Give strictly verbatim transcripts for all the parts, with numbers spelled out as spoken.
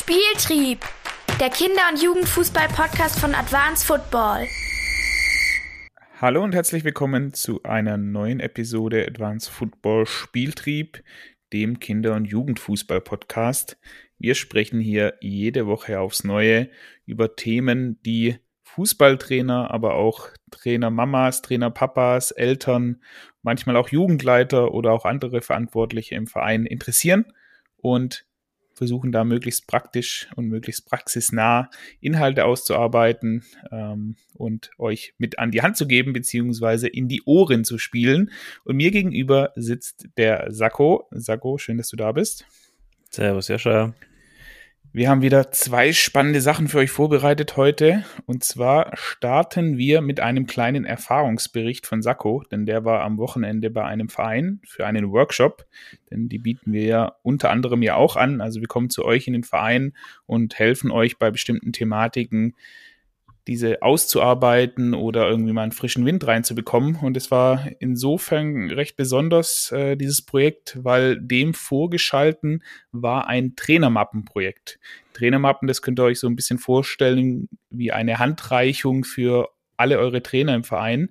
Spieltrieb, der Kinder- und Jugendfußball-Podcast von Advanced Football. Hallo und herzlich willkommen zu einer neuen Episode Advanced Football Spieltrieb, dem Kinder- und Jugendfußball-Podcast. Wir sprechen hier jede Woche aufs Neue über Themen, die Fußballtrainer, aber auch Trainer-Mamas, Trainer-Papas, Eltern, manchmal auch Jugendleiter oder auch andere Verantwortliche im Verein interessieren und versuchen da möglichst praktisch und möglichst praxisnah Inhalte auszuarbeiten ähm, und euch mit an die Hand zu geben, beziehungsweise in die Ohren zu spielen. Und mir gegenüber sitzt der Sakko. Sakko, schön, dass du da bist. Servus, Joscha. Wir haben wieder zwei spannende Sachen für euch vorbereitet heute. Und zwar starten wir mit einem kleinen Erfahrungsbericht von Sakko, denn der war am Wochenende bei einem Verein für einen Workshop. Denn die bieten wir ja unter anderem ja auch an. Also wir kommen zu euch in den Verein und helfen euch bei bestimmten Thematiken, diese auszuarbeiten oder irgendwie mal einen frischen Wind reinzubekommen. Und es war insofern recht besonders, äh, dieses Projekt, weil dem vorgeschalten war ein Trainermappenprojekt. Trainermappen, das könnt ihr euch so ein bisschen vorstellen wie eine Handreichung für alle eure Trainer im Verein.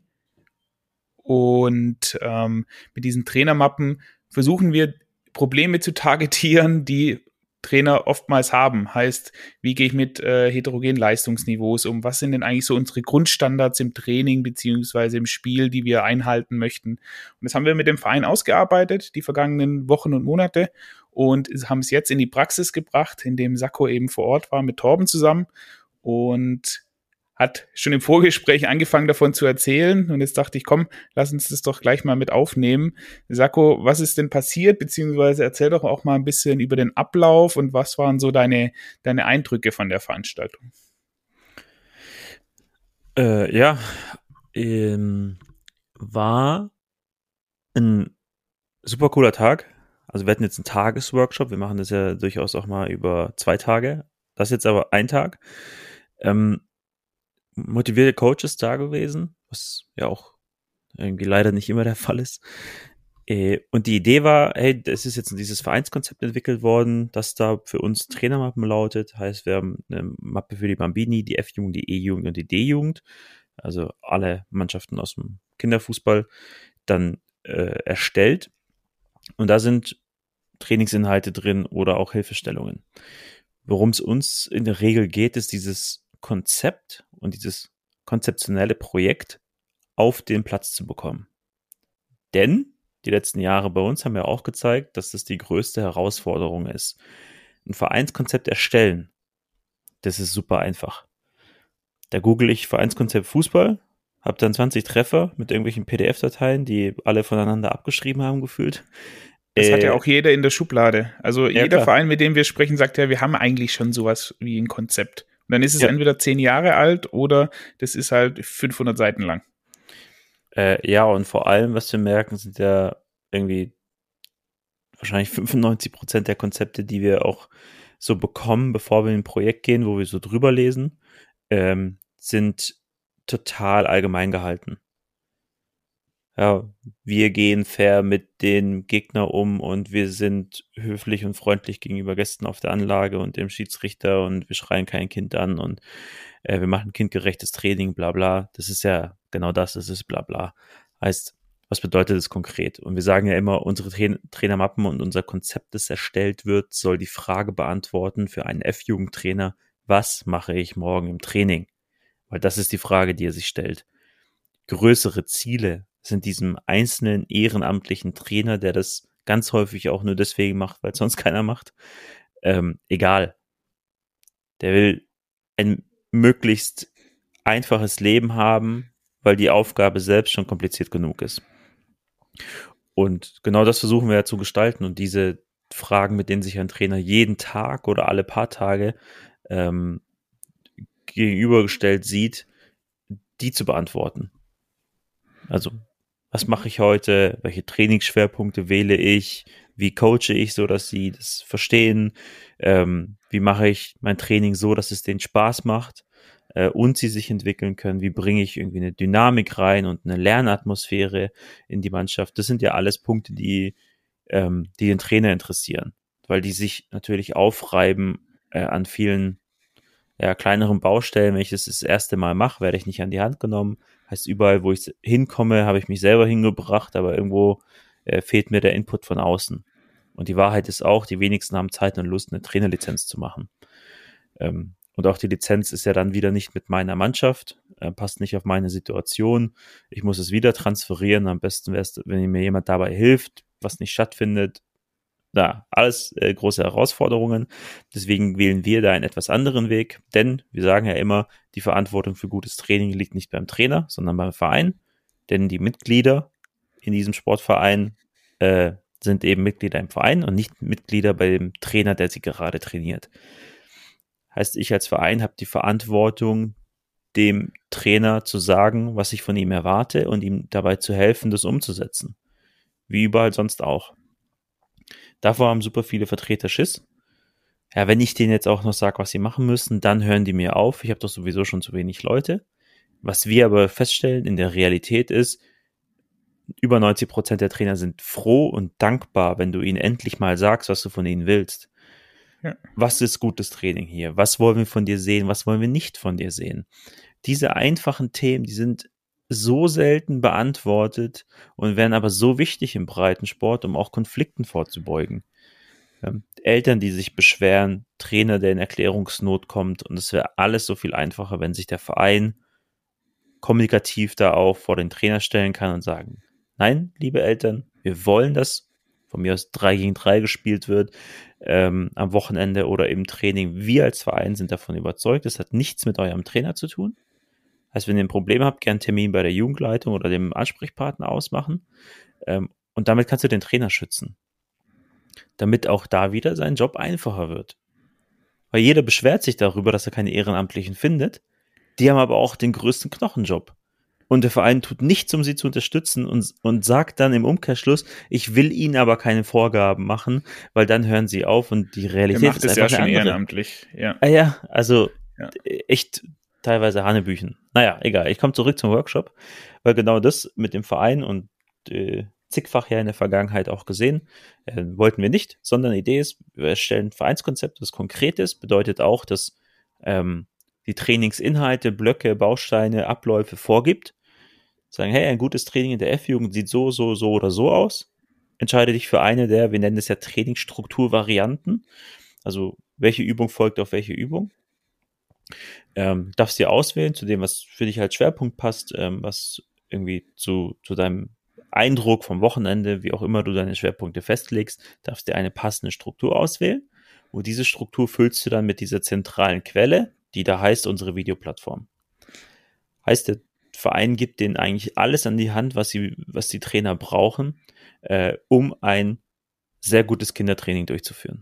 Und ähm, mit diesen Trainermappen versuchen wir Probleme zu targetieren, die Trainer oftmals haben. Heißt, wie gehe ich mit äh, heterogenen Leistungsniveaus um? Was sind denn eigentlich so unsere Grundstandards im Training beziehungsweise im Spiel, die wir einhalten möchten? Und das haben wir mit dem Verein ausgearbeitet, die vergangenen Wochen und Monate, und haben es jetzt in die Praxis gebracht, indem Sakko eben vor Ort war mit Torben zusammen und hat schon im Vorgespräch angefangen davon zu erzählen, und jetzt dachte ich, komm, lass uns das doch gleich mal mit aufnehmen. Sakko, was ist denn passiert, beziehungsweise erzähl doch auch mal ein bisschen über den Ablauf und was waren so deine, deine Eindrücke von der Veranstaltung? Äh, ja, ähm, war ein super cooler Tag. Also wir hatten jetzt einen Tagesworkshop, wir machen das ja durchaus auch mal über zwei Tage. Das ist jetzt aber ein Tag. Ähm, motivierte Coaches da gewesen, was ja auch irgendwie leider nicht immer der Fall ist. Äh, und die Idee war, hey, es ist jetzt dieses Vereinskonzept entwickelt worden, das da für uns Trainermappen lautet. Heißt, wir haben eine Mappe für die Bambini, die F-Jugend, die E-Jugend und die D-Jugend. Also alle Mannschaften aus dem Kinderfußball dann äh, erstellt. Und da sind Trainingsinhalte drin oder auch Hilfestellungen. Worum es uns in der Regel geht, ist dieses Konzept und dieses konzeptionelle Projekt auf den Platz zu bekommen. Denn die letzten Jahre bei uns haben ja auch gezeigt, dass das die größte Herausforderung ist. Ein Vereinskonzept erstellen, das ist super einfach. Da google ich Vereinskonzept Fußball, habe dann zwanzig Treffer mit irgendwelchen P D F-Dateien, die alle voneinander abgeschrieben haben gefühlt. Das äh, hat ja auch jeder in der Schublade. Also ja, jeder klar. Verein, mit dem wir sprechen, sagt ja, wir haben eigentlich schon sowas wie ein Konzept. Und dann ist es Ja. entweder zehn Jahre alt oder das ist halt fünfhundert Seiten lang. Äh, ja, und vor allem, was wir merken, sind ja irgendwie wahrscheinlich fünfundneunzig Prozent der Konzepte, die wir auch so bekommen, bevor wir in ein Projekt gehen, wo wir so drüber lesen, ähm, sind total allgemein gehalten. Ja, wir gehen fair mit den Gegner um und wir sind höflich und freundlich gegenüber Gästen auf der Anlage und dem Schiedsrichter und wir schreien kein Kind an und äh, wir machen kindgerechtes Training, bla bla. Das ist ja genau das, das ist bla bla. Heißt, was bedeutet das konkret? Und wir sagen ja immer, unsere Tra- Trainermappen und unser Konzept, das erstellt wird, soll die Frage beantworten für einen F-Jugendtrainer, was mache ich morgen im Training? Weil das ist die Frage, die er sich stellt. Größere Ziele sind diesem einzelnen ehrenamtlichen Trainer, der das ganz häufig auch nur deswegen macht, weil es sonst keiner macht, ähm, egal. Der will ein möglichst einfaches Leben haben, weil die Aufgabe selbst schon kompliziert genug ist. Und genau das versuchen wir ja zu gestalten und diese Fragen, mit denen sich ein Trainer jeden Tag oder alle paar Tage ähm, gegenübergestellt sieht, die zu beantworten. Also, was mache ich heute? Welche Trainingsschwerpunkte wähle ich? Wie coache ich, so dass sie das verstehen? Ähm, wie mache ich mein Training so, dass es denen Spaß macht äh, und sie sich entwickeln können? Wie bringe ich irgendwie eine Dynamik rein und eine Lernatmosphäre in die Mannschaft? Das sind ja alles Punkte, die, ähm, die den Trainer interessieren, weil die sich natürlich aufreiben äh, an vielen ja, kleineren Baustellen, wenn ich das das erste Mal mache, werde ich nicht an die Hand genommen. Heißt, überall, wo ich hinkomme, habe ich mich selber hingebracht, aber irgendwo äh, fehlt mir der Input von außen. Und die Wahrheit ist auch, die wenigsten haben Zeit und Lust, eine Trainerlizenz zu machen. Ähm, und auch die Lizenz ist ja dann wieder nicht mit meiner Mannschaft, äh, passt nicht auf meine Situation. Ich muss es wieder transferieren. Am besten wäre es, wenn mir jemand dabei hilft, was nicht stattfindet. Ja, alles äh, große Herausforderungen. Deswegen wählen wir da einen etwas anderen Weg, denn wir sagen ja immer, die Verantwortung für gutes Training liegt nicht beim Trainer, sondern beim Verein, denn die Mitglieder in diesem Sportverein äh, sind eben Mitglieder im Verein und nicht Mitglieder bei dem Trainer, der sie gerade trainiert. Heißt, ich als Verein habe die Verantwortung, dem Trainer zu sagen, was ich von ihm erwarte und ihm dabei zu helfen, das umzusetzen. Wie überall sonst auch. Davor haben super viele Vertreter Schiss. Ja, wenn ich denen jetzt auch noch sage, was sie machen müssen, dann hören die mir auf. Ich habe doch sowieso schon zu wenig Leute. Was wir aber feststellen in der Realität ist, über neunzig Prozent der Trainer sind froh und dankbar, wenn du ihnen endlich mal sagst, was du von ihnen willst. Ja. Was ist gutes Training hier? Was wollen wir von dir sehen? Was wollen wir nicht von dir sehen? Diese einfachen Themen, die sind so selten beantwortet und werden aber so wichtig im Breitensport, um auch Konflikten vorzubeugen. Ähm, Eltern, die sich beschweren, Trainer, der in Erklärungsnot kommt, und es wäre alles so viel einfacher, wenn sich der Verein kommunikativ da auch vor den Trainer stellen kann und sagen, nein, liebe Eltern, wir wollen, dass von mir aus drei gegen drei gespielt wird ähm, am Wochenende oder im Training. Wir als Verein sind davon überzeugt, das hat nichts mit eurem Trainer zu tun. Heißt, wenn ihr ein Problem habt, gerne einen Termin bei der Jugendleitung oder dem Ansprechpartner ausmachen. Ähm, und damit kannst du den Trainer schützen. Damit auch da wieder sein Job einfacher wird. Weil jeder beschwert sich darüber, dass er keine Ehrenamtlichen findet. Die haben aber auch den größten Knochenjob. Und der Verein tut nichts, um sie zu unterstützen und, und sagt dann im Umkehrschluss, ich will ihnen aber keine Vorgaben machen, weil dann hören sie auf und die Realität Der macht ist es einfach ja schon eine andere. ehrenamtlich. Ja, ah ja also ja. echt teilweise Hanebüchen. Naja, egal. Ich komme zurück zum Workshop, weil genau das mit dem Verein und äh, zigfach ja in der Vergangenheit auch gesehen, äh, wollten wir nicht, sondern die Idee ist, wir erstellen ein Vereinskonzept, das konkret ist, bedeutet auch, dass ähm, die Trainingsinhalte, Blöcke, Bausteine, Abläufe vorgibt. Sagen, hey, ein gutes Training in der F-Jugend sieht so, so, so oder so aus. Entscheide dich für eine der, wir nennen es ja Trainingsstrukturvarianten. Also, welche Übung folgt auf welche Übung. Ähm, darfst dir auswählen, zu dem, was für dich als Schwerpunkt passt, ähm, was irgendwie zu, zu deinem Eindruck vom Wochenende, wie auch immer du deine Schwerpunkte festlegst, darfst dir eine passende Struktur auswählen. Und diese Struktur füllst du dann mit dieser zentralen Quelle, die da heißt unsere Videoplattform. Heißt, der Verein gibt denen eigentlich alles an die Hand, was sie, was die Trainer brauchen, äh, um ein sehr gutes Kindertraining durchzuführen.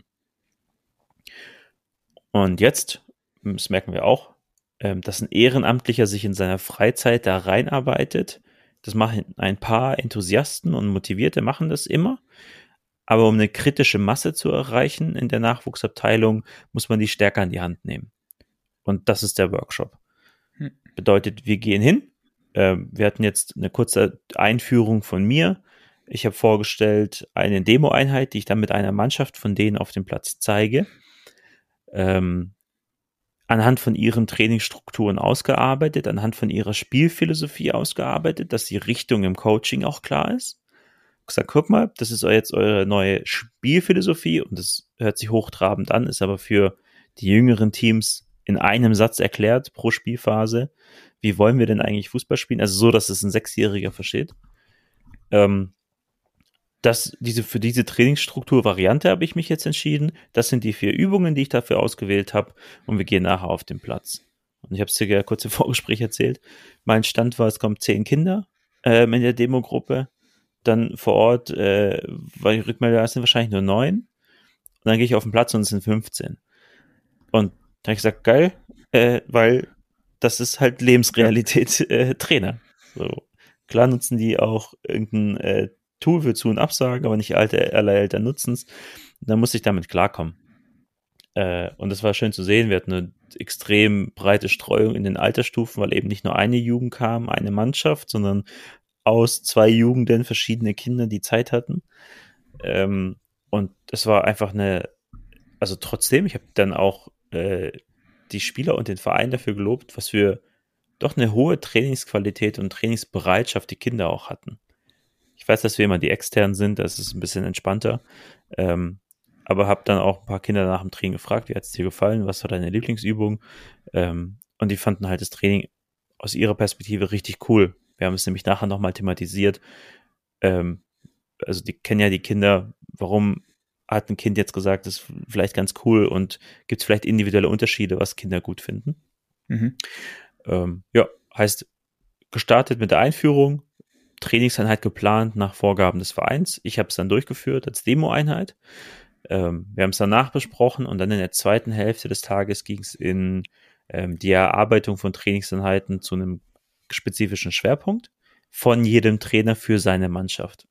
Und jetzt, das merken wir auch, äh, dass ein Ehrenamtlicher sich in seiner Freizeit da reinarbeitet. Das machen ein paar Enthusiasten und Motivierte machen das immer. Aber um eine kritische Masse zu erreichen in der Nachwuchsabteilung, muss man die stärker in die Hand nehmen. Und das ist der Workshop. Hm. Bedeutet, wir gehen hin. Äh, wir hatten jetzt eine kurze Einführung von mir. Ich habe vorgestellt eine Demo-Einheit, die ich dann mit einer Mannschaft von denen auf dem Platz zeige. Ähm, anhand von ihren Trainingsstrukturen ausgearbeitet, anhand von ihrer Spielphilosophie ausgearbeitet, dass die Richtung im Coaching auch klar ist. Gesagt, guck mal, das ist jetzt eure neue Spielphilosophie und das hört sich hochtrabend an, ist aber für die jüngeren Teams in einem Satz erklärt pro Spielphase. Wie wollen wir denn eigentlich Fußball spielen? Also so, dass es ein Sechsjähriger versteht. Ähm, das, diese, für diese Trainingsstruktur-Variante habe ich mich jetzt entschieden. Das sind die vier Übungen, die ich dafür ausgewählt habe und wir gehen nachher auf den Platz. Und ich habe es dir ja kurz im Vorgespräch erzählt. Mein Stand war, es kommen zehn Kinder ähm, in der Demogruppe. Dann vor Ort, äh, weil die Rückmeldung sind wahrscheinlich nur neun. Und dann gehe ich auf den Platz und es sind fünfzehn. Und da habe ich gesagt, geil, äh, weil das ist halt Lebensrealität äh, Trainer. So. Klar nutzen die auch irgendein äh, Tool für Zu- und Absagen, aber nicht alle, alle Eltern nutzen es. Da muss ich damit klarkommen. Äh, und das war schön zu sehen. Wir hatten eine extrem breite Streuung in den Altersstufen, weil eben nicht nur eine Jugend kam, eine Mannschaft, sondern aus zwei Jugenden verschiedene Kinder, die Zeit hatten. Ähm, und es war einfach eine, also trotzdem, ich habe dann auch äh, die Spieler und den Verein dafür gelobt, was für doch eine hohe Trainingsqualität und Trainingsbereitschaft die Kinder auch hatten. Ich weiß, dass wir immer die Externen sind, das ist ein bisschen entspannter, ähm, aber habe dann auch ein paar Kinder nach dem Training gefragt, wie hat es dir gefallen, was war deine Lieblingsübung, ähm, und die fanden halt das Training aus ihrer Perspektive richtig cool. Wir haben es nämlich nachher nochmal thematisiert, ähm, also die kennen ja die Kinder, warum hat ein Kind jetzt gesagt, das ist vielleicht ganz cool und gibt es vielleicht individuelle Unterschiede, was Kinder gut finden. Mhm. Ähm, ja, heißt, gestartet mit der Einführung, Trainingseinheit geplant nach Vorgaben des Vereins. Ich habe es dann durchgeführt als Demo-Einheit. Ähm, wir haben es danach besprochen und dann in der zweiten Hälfte des Tages ging es in ähm, die Erarbeitung von Trainingseinheiten zu einem spezifischen Schwerpunkt von jedem Trainer für seine Mannschaft.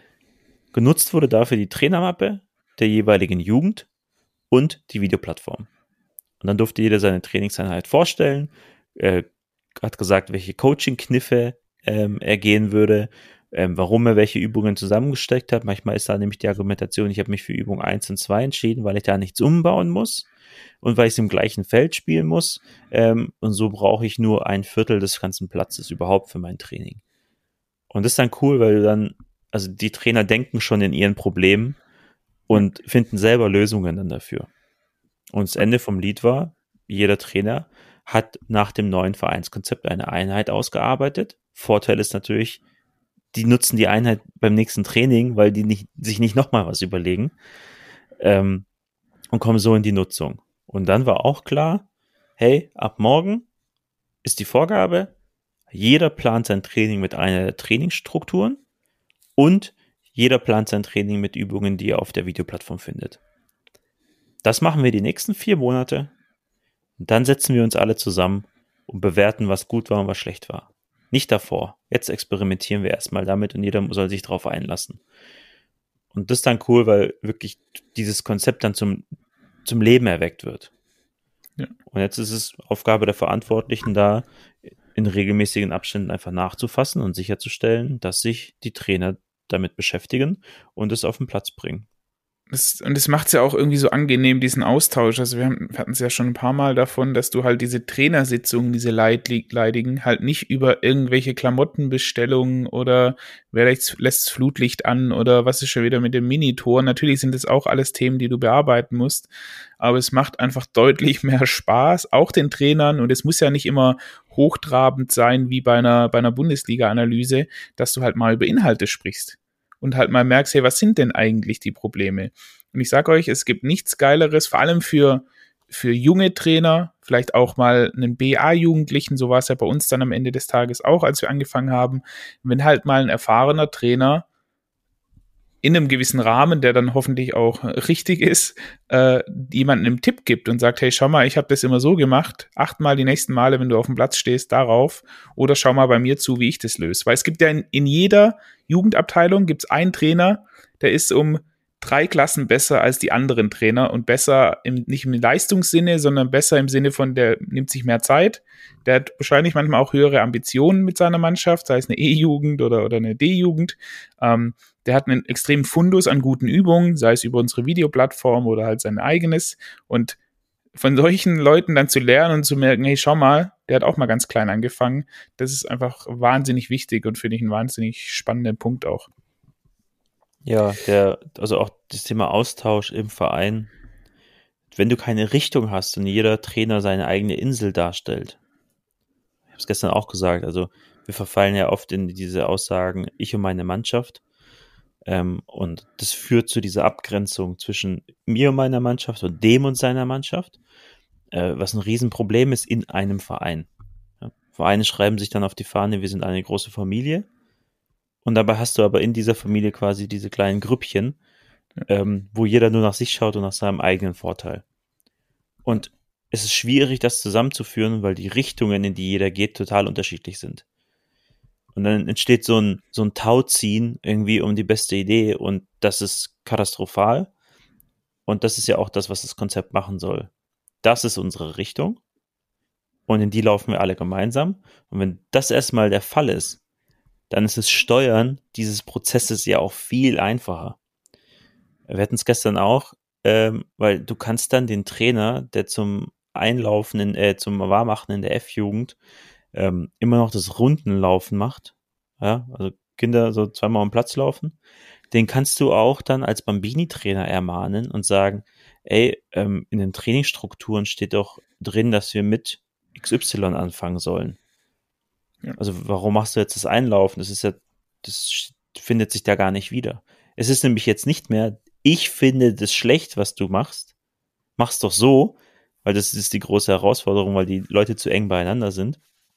Genutzt wurde dafür die Trainermappe der jeweiligen Jugend und die Videoplattform. Und dann durfte jeder seine Trainingseinheit vorstellen, äh, hat gesagt, welche Coaching-Kniffe ähm, er gehen würde, ähm, warum er welche Übungen zusammengesteckt hat. Manchmal ist da nämlich die Argumentation, ich habe mich für Übung eins und zwei entschieden, weil ich da nichts umbauen muss und weil ich es im gleichen Feld spielen muss. Ähm, und so brauche ich nur ein Viertel des ganzen Platzes überhaupt für mein Training. Und das ist dann cool, weil du dann, also die Trainer denken schon in ihren Problemen und finden selber Lösungen dann dafür. Und das Ende vom Lied war, jeder Trainer hat nach dem neuen Vereinskonzept eine Einheit ausgearbeitet. Vorteil ist natürlich, die nutzen die Einheit beim nächsten Training, weil die nicht, sich nicht nochmal was überlegen, ähm, und kommen so in die Nutzung. Und dann war auch klar, hey, ab morgen ist die Vorgabe, jeder plant sein Training mit einer der Trainingsstrukturen und jeder plant sein Training mit Übungen, die er auf der Videoplattform findet. Das machen wir die nächsten vier Monate. Und dann setzen wir uns alle zusammen und bewerten, was gut war und was schlecht war. Nicht davor. Jetzt experimentieren wir erstmal damit und jeder soll sich darauf einlassen. Und das ist dann cool, weil wirklich dieses Konzept dann zum, zum Leben erweckt wird. Ja. Und jetzt ist es Aufgabe der Verantwortlichen, da in regelmäßigen Abständen einfach nachzufassen und sicherzustellen, dass sich die Trainer damit beschäftigen und es auf den Platz bringen. Das, und das macht es ja auch irgendwie so angenehm, diesen Austausch. Also wir, haben, wir hatten es ja schon ein paar Mal davon, dass du halt diese Trainersitzungen, diese Leidligen, halt nicht über irgendwelche Klamottenbestellungen oder wer lässt das Flutlicht an oder was ist schon wieder mit dem Minitor. Natürlich sind das auch alles Themen, die du bearbeiten musst, aber es macht einfach deutlich mehr Spaß, auch den Trainern, und es muss ja nicht immer hochtrabend sein wie bei einer, bei einer Bundesliga-Analyse, dass du halt mal über Inhalte sprichst. Und halt mal merkst, hey, was sind denn eigentlich die Probleme? Und ich sage euch, es gibt nichts Geileres, vor allem für, für junge Trainer, vielleicht auch mal einen B A-Jugendlichen, so war es ja bei uns dann am Ende des Tages auch, als wir angefangen haben, wenn halt mal ein erfahrener Trainer in einem gewissen Rahmen, der dann hoffentlich auch richtig ist, äh, jemandem einen Tipp gibt und sagt, hey, schau mal, ich habe das immer so gemacht, acht mal die nächsten Male, wenn du auf dem Platz stehst, darauf, oder schau mal bei mir zu, wie ich das löse. Weil es gibt ja in, in jeder Jugendabteilung gibt's einen Trainer, der ist um drei Klassen besser als die anderen Trainer und besser im, nicht im Leistungssinne, sondern besser im Sinne von, der nimmt sich mehr Zeit, der hat wahrscheinlich manchmal auch höhere Ambitionen mit seiner Mannschaft, sei es eine E-Jugend oder, oder eine D-Jugend, ähm, der hat einen extremen Fundus an guten Übungen, sei es über unsere Videoplattform oder halt sein eigenes, und von solchen Leuten dann zu lernen und zu merken, hey, schau mal, der hat auch mal ganz klein angefangen, das ist einfach wahnsinnig wichtig und finde ich einen wahnsinnig spannenden Punkt auch. Ja, der, also auch das Thema Austausch im Verein. Wenn du keine Richtung hast und jeder Trainer seine eigene Insel darstellt. Ich habe es gestern auch gesagt, also wir verfallen ja oft in diese Aussagen, ich und meine Mannschaft. Ähm, und das führt zu dieser Abgrenzung zwischen mir und meiner Mannschaft und dem und seiner Mannschaft, äh, was ein Riesenproblem ist in einem Verein. Ja, Vereine schreiben sich dann auf die Fahne, wir sind eine große Familie. Und dabei hast du aber in dieser Familie quasi diese kleinen Grüppchen, ähm, wo jeder nur nach sich schaut und nach seinem eigenen Vorteil. Und es ist schwierig, das zusammenzuführen, weil die Richtungen, in die jeder geht, total unterschiedlich sind. Und dann entsteht so ein, so ein Tauziehen irgendwie um die beste Idee und das ist katastrophal. Und das ist ja auch das, was das Konzept machen soll. Das ist unsere Richtung und in die laufen wir alle gemeinsam. Und wenn das erstmal der Fall ist, dann ist das Steuern dieses Prozesses ja auch viel einfacher. Wir hatten es gestern auch, ähm, weil du kannst dann den Trainer, der zum Einlaufen, in, äh, zum Warmmachen in der F-Jugend ähm, immer noch das Rundenlaufen macht, ja, also Kinder so zweimal am Platz laufen, den kannst du auch dann als Bambini-Trainer ermahnen und sagen, ey, ähm, in den Trainingsstrukturen steht doch drin, dass wir mit X Y anfangen sollen. Ja. Also warum machst du jetzt das Einlaufen? Das ist ja, das findet sich da gar nicht wieder. Es ist nämlich jetzt nicht mehr, ich finde das schlecht, was du machst, mach's doch so, weil das ist die große Herausforderung, weil die Leute zu eng beieinander sind,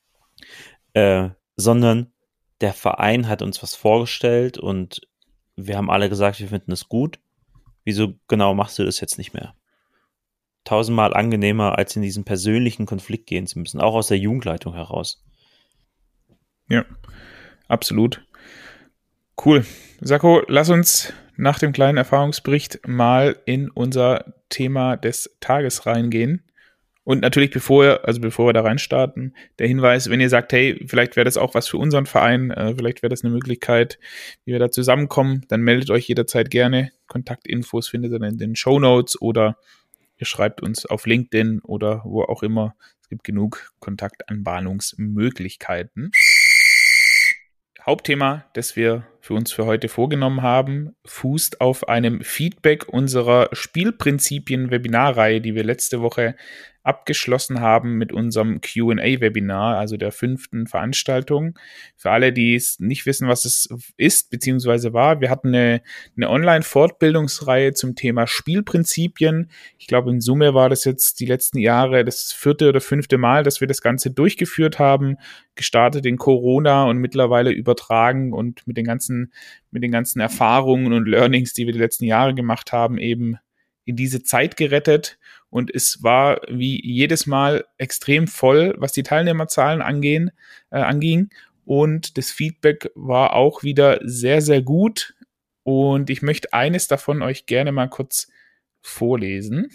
äh, sondern der Verein hat uns was vorgestellt und wir haben alle gesagt, wir finden es gut. Wieso genau machst du das jetzt nicht mehr? Tausendmal angenehmer, als in diesen persönlichen Konflikt gehen zu müssen, auch aus der Jugendleitung heraus. Ja, absolut. Cool. Sacco, lass uns nach dem kleinen Erfahrungsbericht mal in unser Thema des Tages reingehen. Und natürlich, bevor wir, also bevor wir da reinstarten, der Hinweis, wenn ihr sagt, hey, vielleicht wäre das auch was für unseren Verein, äh, vielleicht wäre das eine Möglichkeit, wie wir da zusammenkommen, dann meldet euch jederzeit gerne. Kontaktinfos findet ihr in den Shownotes oder ihr schreibt uns auf LinkedIn oder wo auch immer. Es gibt genug Kontaktanbahnungsmöglichkeiten. Hauptthema, das wir für uns für heute vorgenommen haben, fußt auf einem Feedback unserer Spielprinzipien-Webinarreihe, die wir letzte Woche abgeschlossen haben mit unserem Q and A-Webinar, also der fünften Veranstaltung. Für alle, die es nicht wissen, was es ist bzw. war, wir hatten eine, eine Online-Fortbildungsreihe zum Thema Spielprinzipien. Ich glaube, in Summe war das jetzt die letzten Jahre das vierte oder fünfte Mal, dass wir das Ganze durchgeführt haben, gestartet in Corona und mittlerweile übertragen und mit den ganzen, mit den ganzen Erfahrungen und Learnings, die wir die letzten Jahre gemacht haben, eben in diese Zeit gerettet. Und es war wie jedes Mal extrem voll, was die Teilnehmerzahlen angehen, äh, anging. Und das Feedback war auch wieder sehr, sehr gut. Und ich möchte eines davon euch gerne mal kurz vorlesen.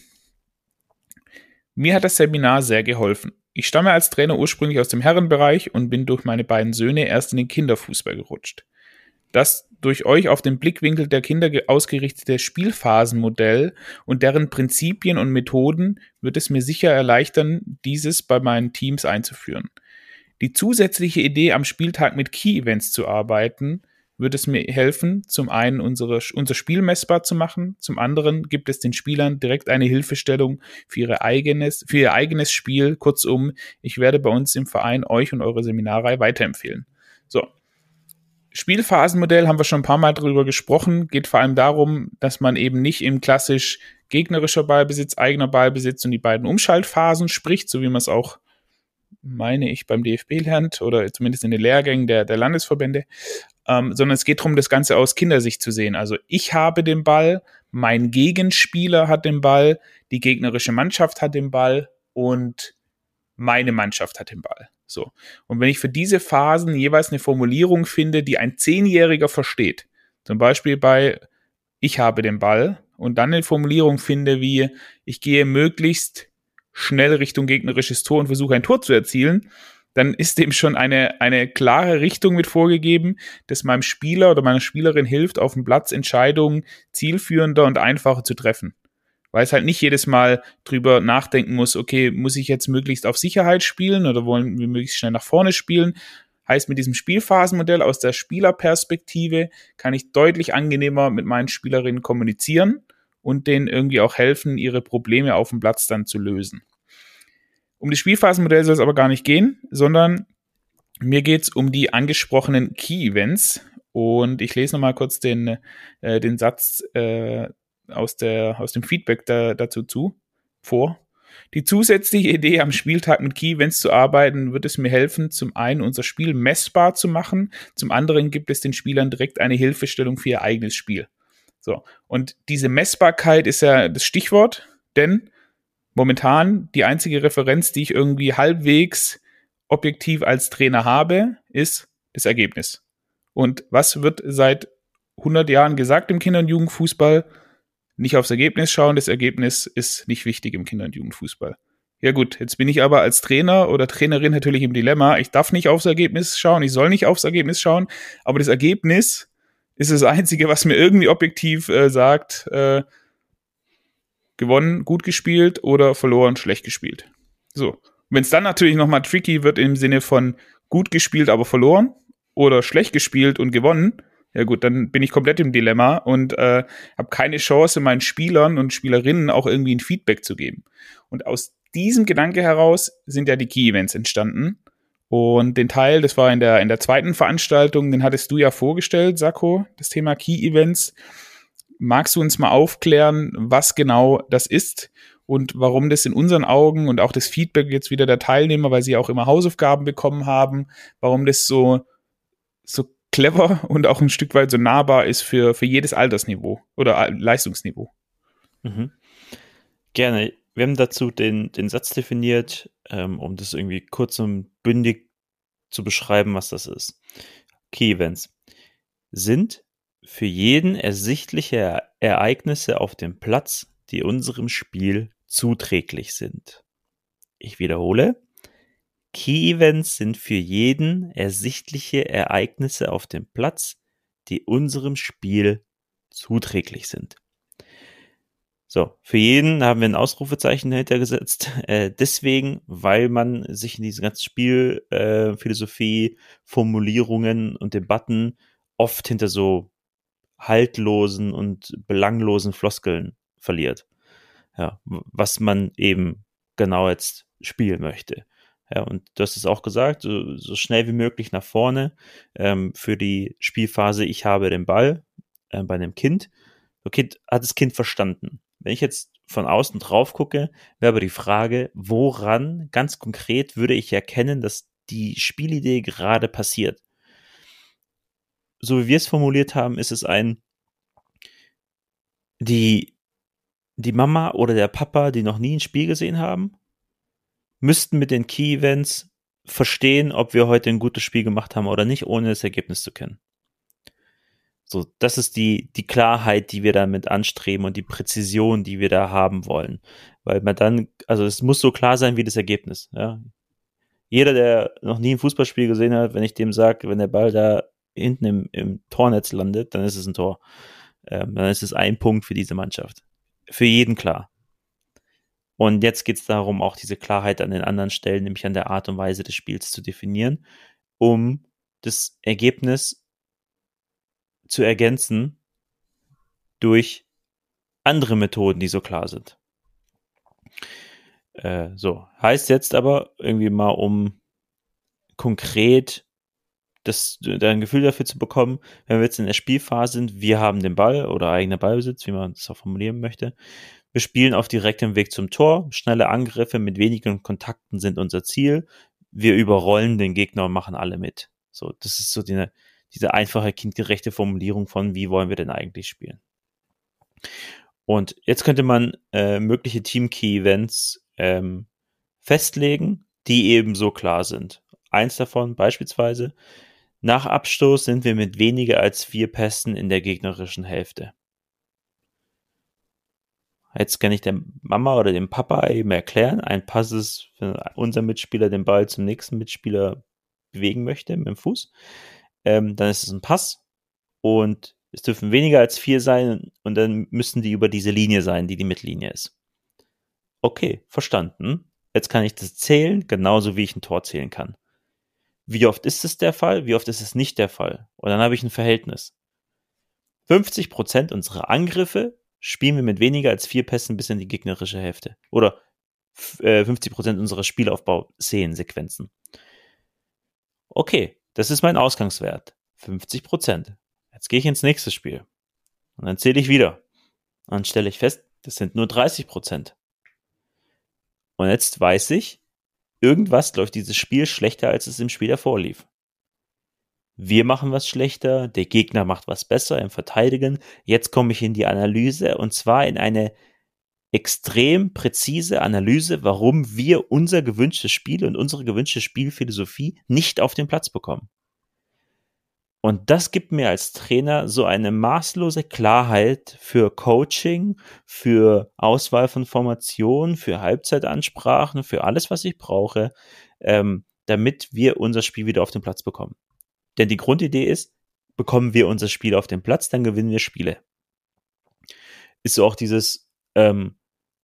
Mir hat das Seminar sehr geholfen. Ich stamme als Trainer ursprünglich aus dem Herrenbereich und bin durch meine beiden Söhne erst in den Kinderfußball gerutscht. Das durch euch auf den Blickwinkel der Kinder ausgerichtete Spielphasenmodell und deren Prinzipien und Methoden wird es mir sicher erleichtern, dieses bei meinen Teams einzuführen. Die zusätzliche Idee, am Spieltag mit Key-Events zu arbeiten, wird es mir helfen, zum einen unsere, unser Spiel messbar zu machen, zum anderen gibt es den Spielern direkt eine Hilfestellung für, ihre eigenes, für ihr eigenes Spiel. Kurzum, ich werde bei uns im Verein euch und eure Seminarreihe weiterempfehlen. So. Spielphasenmodell haben wir schon ein paar Mal drüber gesprochen, geht vor allem darum, dass man eben nicht im klassisch gegnerischer Ballbesitz, eigener Ballbesitz und die beiden Umschaltphasen spricht, so wie man es auch, meine ich, beim D F B lernt oder zumindest in den Lehrgängen der, der Landesverbände, ähm, sondern es geht darum, das Ganze aus Kindersicht zu sehen. Also ich habe den Ball, mein Gegenspieler hat den Ball, die gegnerische Mannschaft hat den Ball und meine Mannschaft hat den Ball. So. Und wenn ich für diese Phasen jeweils eine Formulierung finde, die ein Zehnjähriger versteht, zum Beispiel bei ich habe den Ball und dann eine Formulierung finde wie ich gehe möglichst schnell Richtung gegnerisches Tor und versuche ein Tor zu erzielen, dann ist dem schon eine, eine klare Richtung mit vorgegeben, das meinem Spieler oder meiner Spielerin hilft, auf dem Platz Entscheidungen zielführender und einfacher zu treffen. Weil es halt nicht jedes Mal drüber nachdenken muss, okay, muss ich jetzt möglichst auf Sicherheit spielen oder wollen wir möglichst schnell nach vorne spielen? Heißt, mit diesem Spielphasenmodell aus der Spielerperspektive kann ich deutlich angenehmer mit meinen Spielerinnen kommunizieren und denen irgendwie auch helfen, ihre Probleme auf dem Platz dann zu lösen. Um das Spielphasenmodell soll es aber gar nicht gehen, sondern mir geht es um die angesprochenen Key-Events. Und ich lese nochmal kurz den, äh, den Satz äh, aus, der, aus dem Feedback da, dazu zu, vor. Die zusätzliche Idee, am Spieltag mit Key-Events zu arbeiten, wird es mir helfen, zum einen unser Spiel messbar zu machen, zum anderen gibt es den Spielern direkt eine Hilfestellung für ihr eigenes Spiel. So, und diese Messbarkeit ist ja das Stichwort, denn momentan die einzige Referenz, die ich irgendwie halbwegs objektiv als Trainer habe, ist das Ergebnis. Und was wird seit hundert Jahren gesagt im Kinder- und Jugendfußball? Nicht aufs Ergebnis schauen, das Ergebnis ist nicht wichtig im Kinder- und Jugendfußball. Ja gut, jetzt bin ich aber als Trainer oder Trainerin natürlich im Dilemma, ich darf nicht aufs Ergebnis schauen, ich soll nicht aufs Ergebnis schauen, aber das Ergebnis ist das Einzige, was mir irgendwie objektiv äh, sagt, äh, gewonnen, gut gespielt oder verloren, schlecht gespielt. So. Wenn es dann natürlich nochmal tricky wird im Sinne von gut gespielt, aber verloren oder schlecht gespielt und gewonnen, ja gut, dann bin ich komplett im Dilemma und äh, habe keine Chance, meinen Spielern und Spielerinnen auch irgendwie ein Feedback zu geben. Und aus diesem Gedanke heraus sind ja die Key-Events entstanden. Und den Teil, das war in der, in der zweiten Veranstaltung, den hattest du ja vorgestellt, Sacco, das Thema Key-Events. Magst du uns mal aufklären, was genau das ist und warum das in unseren Augen und auch das Feedback jetzt wieder der Teilnehmer, weil sie auch immer Hausaufgaben bekommen haben, warum das so, so clever und auch ein Stück weit so nahbar ist für, für jedes Altersniveau oder Leistungsniveau? Mhm. Gerne. Wir haben dazu den, den Satz definiert, ähm, um das irgendwie kurz und bündig zu beschreiben, was das ist. Key Events sind für jeden ersichtliche Ereignisse auf dem Platz, die unserem Spiel zuträglich sind. Ich wiederhole. Key Events sind für jeden ersichtliche Ereignisse auf dem Platz, die unserem Spiel zuträglich sind. So, für jeden haben wir ein Ausrufezeichen dahinter gesetzt. Äh, deswegen, weil man sich in diese ganzen Spielphilosophie, äh, Formulierungen und Debatten oft hinter so haltlosen und belanglosen Floskeln verliert. Ja, was man eben genau jetzt spielen möchte. Ja, und du hast es auch gesagt, so, so schnell wie möglich nach vorne ähm, für die Spielphase, ich habe den Ball äh, bei einem Kind. Okay, hat das Kind verstanden. Wenn ich jetzt von außen drauf gucke, wäre aber die Frage, woran ganz konkret würde ich erkennen, dass die Spielidee gerade passiert? So wie wir es formuliert haben, ist es ein, die, die Mama oder der Papa, die noch nie ein Spiel gesehen haben, müssten mit den Key-Events verstehen, ob wir heute ein gutes Spiel gemacht haben oder nicht, ohne das Ergebnis zu kennen. So, das ist die, die Klarheit, die wir damit anstreben und die Präzision, die wir da haben wollen. Weil man dann, also es muss so klar sein wie das Ergebnis. Ja. Jeder, der noch nie ein Fußballspiel gesehen hat, wenn ich dem sage, wenn der Ball da hinten im, im Tornetz landet, dann ist es ein Tor. Ähm, dann ist es ein Punkt für diese Mannschaft. Für jeden klar. Und jetzt geht es darum, auch diese Klarheit an den anderen Stellen, nämlich an der Art und Weise des Spiels zu definieren, um das Ergebnis zu ergänzen durch andere Methoden, die so klar sind. Äh, so, heißt jetzt aber irgendwie mal, um konkret das, ein Gefühl dafür zu bekommen, wenn wir jetzt in der Spielphase sind, wir haben den Ball oder eigener Ballbesitz, wie man das auch formulieren möchte. Wir spielen auf direktem Weg zum Tor. Schnelle Angriffe mit wenigen Kontakten sind unser Ziel. Wir überrollen den Gegner und machen alle mit. So, das ist so die, diese einfache, kindgerechte Formulierung von, wie wollen wir denn eigentlich spielen. Und jetzt könnte man äh, mögliche Team-Key-Events ähm, festlegen, die eben so klar sind. Eins davon beispielsweise, nach Abstoß sind wir mit weniger als vier Pässen in der gegnerischen Hälfte. Jetzt kann ich der Mama oder dem Papa eben erklären, ein Pass ist, wenn unser Mitspieler den Ball zum nächsten Mitspieler bewegen möchte mit dem Fuß, ähm, dann ist es ein Pass und es dürfen weniger als vier sein und dann müssen die über diese Linie sein, die die Mittellinie ist. Okay, verstanden. Jetzt kann ich das zählen, genauso wie ich ein Tor zählen kann. Wie oft ist es der Fall? Wie oft ist es nicht der Fall? Und dann habe ich ein Verhältnis. fünfzig Prozent unserer Angriffe spielen wir mit weniger als vier Pässen bis in die gegnerische Hälfte. Oder äh, fünfzig Prozent unserer Spielaufbau-Szenensequenzen. Okay, das ist mein Ausgangswert. fünfzig Prozent. Jetzt gehe ich ins nächste Spiel. Und dann zähle ich wieder. Und dann stelle ich fest, das sind nur dreißig Prozent. Und jetzt weiß ich, irgendwas läuft dieses Spiel schlechter, als es im Spiel davor lief. Wir machen was schlechter, der Gegner macht was besser im Verteidigen. Jetzt komme ich in die Analyse und zwar in eine extrem präzise Analyse, warum wir unser gewünschtes Spiel und unsere gewünschte Spielphilosophie nicht auf den Platz bekommen. Und das gibt mir als Trainer so eine maßlose Klarheit für Coaching, für Auswahl von Formationen, für Halbzeitansprachen, für alles, was ich brauche, ähm, damit wir unser Spiel wieder auf den Platz bekommen. Denn die Grundidee ist, bekommen wir unser Spiel auf den Platz, dann gewinnen wir Spiele. Ist so auch dieses, ähm,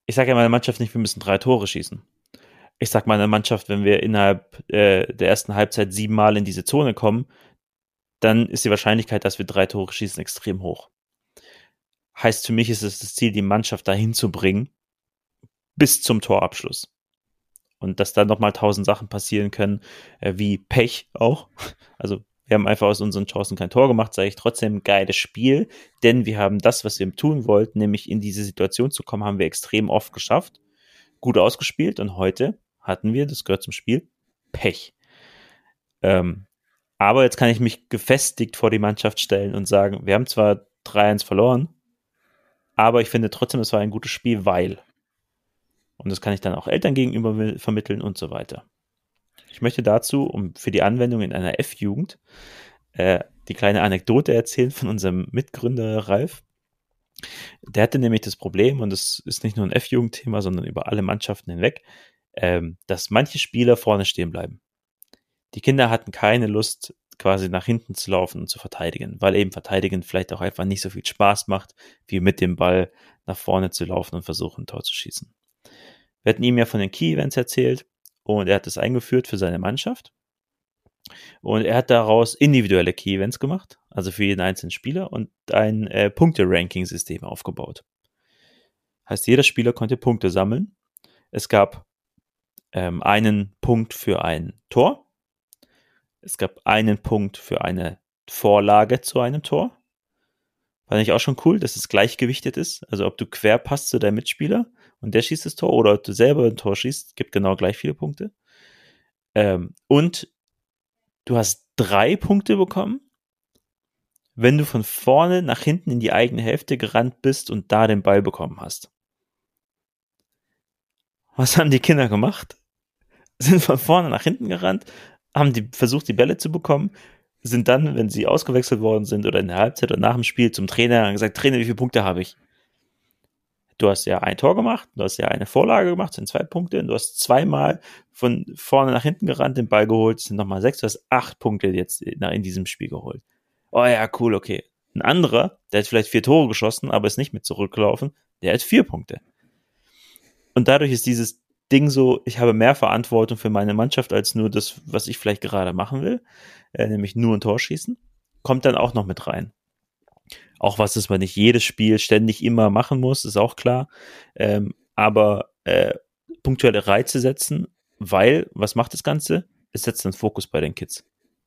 ich sage ja meiner Mannschaft nicht, wir müssen drei Tore schießen. Ich sage meiner Mannschaft, wenn wir innerhalb äh, der ersten Halbzeit siebenmal in diese Zone kommen, dann ist die Wahrscheinlichkeit, dass wir drei Tore schießen, extrem hoch. Heißt, für mich ist es das Ziel, die Mannschaft dahin zu bringen, bis zum Torabschluss. Und dass dann nochmal tausend Sachen passieren können, äh, wie Pech auch. Also wir haben einfach aus unseren Chancen kein Tor gemacht, sage ich trotzdem, geiles Spiel, denn wir haben das, was wir tun wollten, nämlich in diese Situation zu kommen, haben wir extrem oft geschafft, gut ausgespielt und heute hatten wir, das gehört zum Spiel, Pech. Ähm, aber jetzt kann ich mich gefestigt vor die Mannschaft stellen und sagen, wir haben zwar drei eins verloren, aber ich finde trotzdem, es war ein gutes Spiel, weil. Und das kann ich dann auch Eltern gegenüber vermitteln und so weiter. Ich möchte dazu, um für die Anwendung in einer F-Jugend, äh, die kleine Anekdote erzählen von unserem Mitgründer Ralf. Der hatte nämlich das Problem, und das ist nicht nur ein F-Jugend-Thema, sondern über alle Mannschaften hinweg, ähm, dass manche Spieler vorne stehen bleiben. Die Kinder hatten keine Lust, quasi nach hinten zu laufen und zu verteidigen, weil eben Verteidigen vielleicht auch einfach nicht so viel Spaß macht, wie mit dem Ball nach vorne zu laufen und versuchen, ein Tor zu schießen. Wir hatten ihm ja von den Key-Events erzählt und er hat das eingeführt für seine Mannschaft. Und er hat daraus individuelle Key-Events gemacht, also für jeden einzelnen Spieler, und ein äh, Punkte-Ranking-System aufgebaut. Heißt, jeder Spieler konnte Punkte sammeln. Es gab ähm, einen Punkt für ein Tor. Es gab einen Punkt für eine Vorlage zu einem Tor. Fand ich auch schon cool, dass es gleichgewichtet ist. Also ob du quer passt zu deinem Mitspieler und der schießt das Tor oder ob du selber ein Tor schießt, gibt genau gleich viele Punkte. Ähm, und du hast drei Punkte bekommen, wenn du von vorne nach hinten in die eigene Hälfte gerannt bist und da den Ball bekommen hast. Was haben die Kinder gemacht? Sind von vorne nach hinten gerannt, haben die versucht, die Bälle zu bekommen, sind dann, wenn sie ausgewechselt worden sind oder in der Halbzeit oder nach dem Spiel zum Trainer und gesagt, Trainer, wie viele Punkte habe ich? Du hast ja ein Tor gemacht, du hast ja eine Vorlage gemacht, sind zwei Punkte, und du hast zweimal von vorne nach hinten gerannt, den Ball geholt, sind nochmal sechs, du hast acht Punkte jetzt in diesem Spiel geholt. Oh ja, cool, okay. Ein anderer, der hat vielleicht vier Tore geschossen, aber ist nicht mit zurückgelaufen, der hat vier Punkte. Und dadurch ist dieses Ding so, ich habe mehr Verantwortung für meine Mannschaft als nur das, was ich vielleicht gerade machen will, äh, nämlich nur ein Tor schießen, kommt dann auch noch mit rein. Auch was, dass man nicht jedes Spiel ständig immer machen muss, ist auch klar, ähm, aber äh, punktuelle Reize setzen, weil, was macht das Ganze? Es setzt den Fokus bei den Kids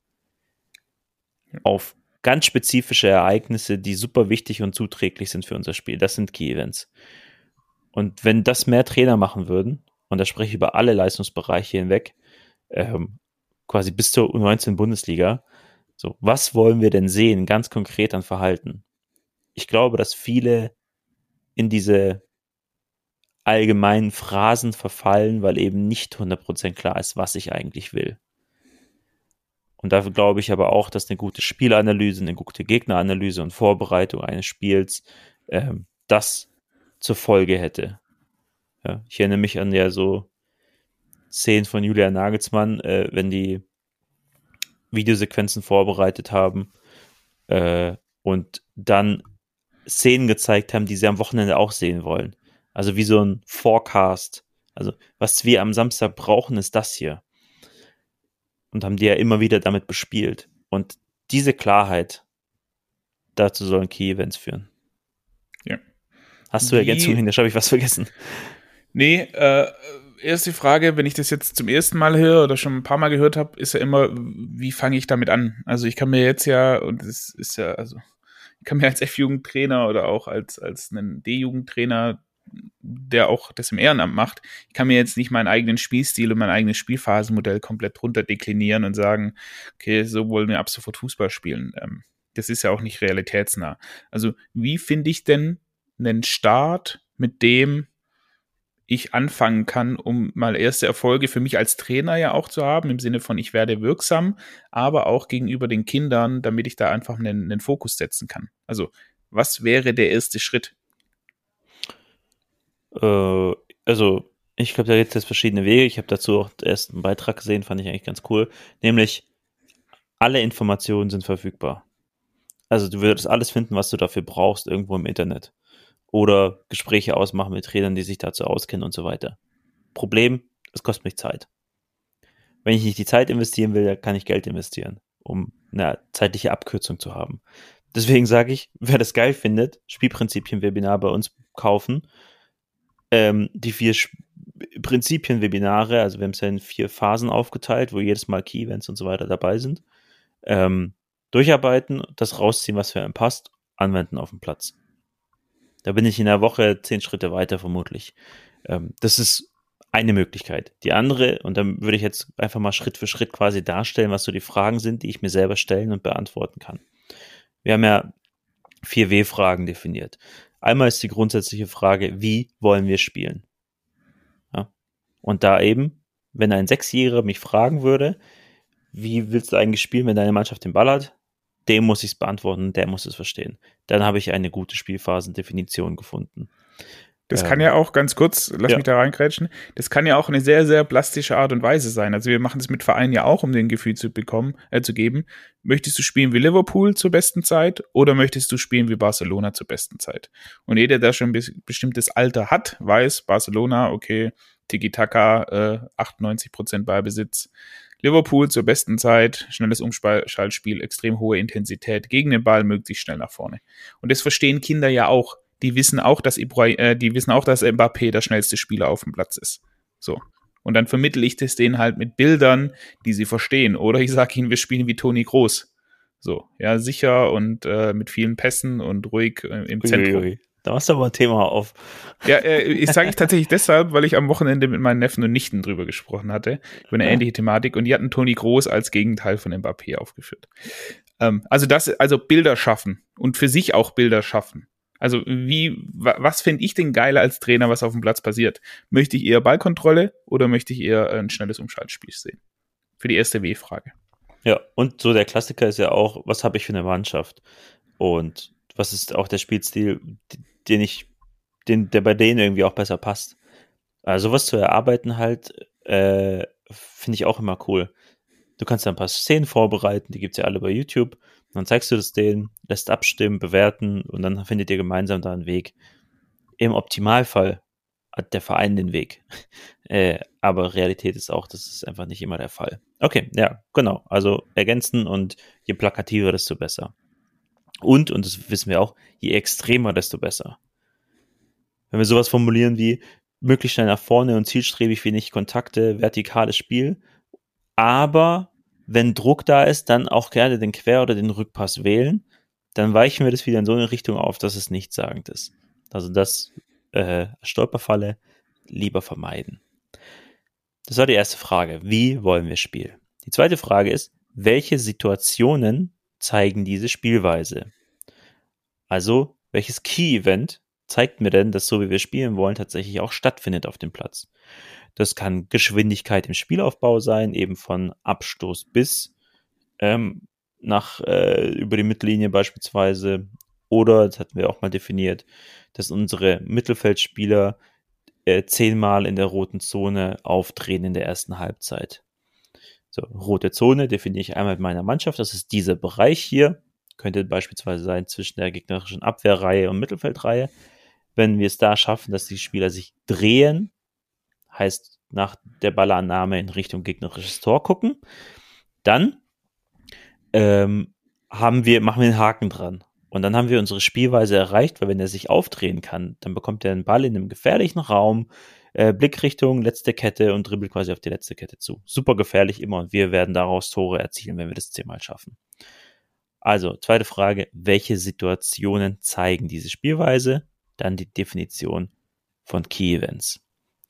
auf ganz spezifische Ereignisse, die super wichtig und zuträglich sind für unser Spiel. Das sind Key-Events. Und wenn das mehr Trainer machen würden, und da spreche ich über alle Leistungsbereiche hinweg, ähm, quasi bis zur U neunzehn Bundesliga, so, was wollen wir denn sehen, ganz konkret an Verhalten? Ich glaube, dass viele in diese allgemeinen Phrasen verfallen, weil eben nicht hundert Prozent klar ist, was ich eigentlich will. Und dafür glaube ich aber auch, dass eine gute Spielanalyse, eine gute Gegneranalyse und Vorbereitung eines Spiels ähm, das zur Folge hätte. Ja, ich erinnere mich an ja so Szenen von Julian Nagelsmann, äh, wenn die Videosequenzen vorbereitet haben äh, und dann Szenen gezeigt haben, die sie am Wochenende auch sehen wollen. Also wie so ein Forecast. Also was wir am Samstag brauchen, ist das hier. Und haben die ja immer wieder damit bespielt. Und diese Klarheit, dazu sollen Key-Events führen. Ja. Hast du Ergänzungen hin? Da habe ich was vergessen. Nee, äh, erste Frage, wenn ich das jetzt zum ersten Mal höre oder schon ein paar Mal gehört habe, ist ja immer, wie fange ich damit an? Also ich kann mir jetzt ja, und das ist ja, also ich kann mir als F-Jugendtrainer oder auch als, als einen D-Jugendtrainer, der auch das im Ehrenamt macht, ich kann mir jetzt nicht meinen eigenen Spielstil und mein eigenes Spielphasenmodell komplett runter deklinieren und sagen, okay, so wollen wir ab sofort Fußball spielen. Ähm, das ist ja auch nicht realitätsnah. Also wie finde ich denn einen Start, mit dem ich anfangen kann, um mal erste Erfolge für mich als Trainer ja auch zu haben, im Sinne von, ich werde wirksam, aber auch gegenüber den Kindern, damit ich da einfach einen, einen Fokus setzen kann. Also, was wäre der erste Schritt? Äh, also, ich glaube, da gibt es jetzt verschiedene Wege. Ich habe dazu auch erst einen Beitrag gesehen, fand ich eigentlich ganz cool. Nämlich, alle Informationen sind verfügbar. Also, du würdest alles finden, was du dafür brauchst, irgendwo im Internet. oder Gespräche ausmachen mit Trainern, die sich dazu auskennen und so weiter. Problem, es kostet mich Zeit. Wenn ich nicht die Zeit investieren will, dann kann ich Geld investieren, um eine zeitliche Abkürzung zu haben. Deswegen sage ich, wer das geil findet, Spielprinzipien-Webinar bei uns kaufen. Ähm, die vier Sch- Prinzipien-Webinare, also wir haben es ja in vier Phasen aufgeteilt, wo jedes Mal Key-Events und so weiter dabei sind. Ähm, durcharbeiten, das rausziehen, was für einen passt, anwenden auf dem Platz. Da bin ich in der Woche zehn Schritte weiter vermutlich. Ähm, das ist eine Möglichkeit. Die andere, und dann würde ich jetzt einfach mal Schritt für Schritt quasi darstellen, was so die Fragen sind, die ich mir selber stellen und beantworten kann. Wir haben ja vier W-Fragen definiert. Einmal ist die grundsätzliche Frage, wie wollen wir spielen? Ja. Und da eben, wenn ein Sechsjähriger mich fragen würde, wie willst du eigentlich spielen, wenn deine Mannschaft den Ball hat? Dem muss ich es beantworten, der muss es verstehen. Dann habe ich eine gute Spielphasendefinition gefunden. Das ähm, kann ja auch, ganz kurz, lass ja. mich da reingrätschen, das kann ja auch eine sehr, sehr plastische Art und Weise sein. Also wir machen das mit Vereinen ja auch, um den Gefühl zu bekommen, äh, zu geben. Möchtest du spielen wie Liverpool zur besten Zeit oder möchtest du spielen wie Barcelona zur besten Zeit? Und jeder, der schon ein bestimmtes Alter hat, weiß, Barcelona, okay, Tiki-Taka, äh, achtundneunzig Prozent Ballbesitz. Liverpool zur besten Zeit, schnelles Umschaltspiel, extrem hohe Intensität, gegen den Ball möglichst schnell nach vorne. Und das verstehen Kinder ja auch. Die wissen auch, dass Ibra- äh, die wissen auch, dass Mbappé der schnellste Spieler auf dem Platz ist. So. Und dann vermittle ich das denen halt mit Bildern, die sie verstehen. Oder ich sage ihnen, wir spielen wie Toni Kroos. So, ja, sicher und äh, mit vielen Pässen und ruhig äh, im Zentrum. Uiuiui. Da machst du aber ein Thema auf. Ja, äh, ich sage ich tatsächlich deshalb, weil ich am Wochenende mit meinen Neffen und Nichten drüber gesprochen hatte, über eine ja. ähnliche Thematik, und die hatten Toni Kroos als Gegenteil von Mbappé aufgeführt. Ähm, also das, also Bilder schaffen und für sich auch Bilder schaffen. Also wie, was finde ich denn geiler als Trainer, was auf dem Platz passiert? Möchte ich eher Ballkontrolle oder möchte ich eher ein schnelles Umschaltspiel sehen? Für die erste W-Frage. Ja, und so der Klassiker ist ja auch, was habe ich für eine Mannschaft? Und was ist auch der Spielstil, den ich, den, der bei denen irgendwie auch besser passt. Also was zu erarbeiten halt, äh, finde ich auch immer cool. Du kannst da ein paar Szenen vorbereiten, die gibt's ja alle bei YouTube. Und dann zeigst du das denen, lässt abstimmen, bewerten und dann findet ihr gemeinsam da einen Weg. Im Optimalfall hat der Verein den Weg. äh, aber Realität ist auch, das ist einfach nicht immer der Fall. Okay, ja, genau. Also ergänzen und je plakativer, desto besser. Und, und das wissen wir auch, je extremer, desto besser. Wenn wir sowas formulieren wie möglichst schnell nach vorne und zielstrebig wenig Kontakte, vertikales Spiel, aber wenn Druck da ist, dann auch gerne den Quer- oder den Rückpass wählen, dann weichen wir das wieder in so eine Richtung auf, dass es nichtssagend ist. Also das äh, Stolperfalle lieber vermeiden. Das war die erste Frage. Wie wollen wir spielen? Die zweite Frage ist, welche Situationen zeigen diese Spielweise? Also, welches Key-Event zeigt mir denn, dass so wie wir spielen wollen, tatsächlich auch stattfindet auf dem Platz? Das kann Geschwindigkeit im Spielaufbau sein, eben von Abstoß bis ähm, nach äh, über die Mittellinie beispielsweise. Oder, das hatten wir auch mal definiert, dass unsere Mittelfeldspieler äh, zehnmal in der roten Zone aufdrehen in der ersten Halbzeit. So, rote Zone definiere ich einmal mit meiner Mannschaft. Das ist dieser Bereich hier. Könnte beispielsweise sein zwischen der gegnerischen Abwehrreihe und Mittelfeldreihe. Wenn wir es da schaffen, dass die Spieler sich drehen, heißt nach der Ballannahme in Richtung gegnerisches Tor gucken, dann ähm, haben wir, machen wir einen Haken dran. Und dann haben wir unsere Spielweise erreicht, weil wenn er sich aufdrehen kann, dann bekommt er einen Ball in einem gefährlichen Raum, äh, Blickrichtung, letzte Kette und dribbelt quasi auf die letzte Kette zu. Super gefährlich immer und wir werden daraus Tore erzielen, wenn wir das zehnmal schaffen. Also, zweite Frage, welche Situationen zeigen diese Spielweise? Dann die Definition von Key Events.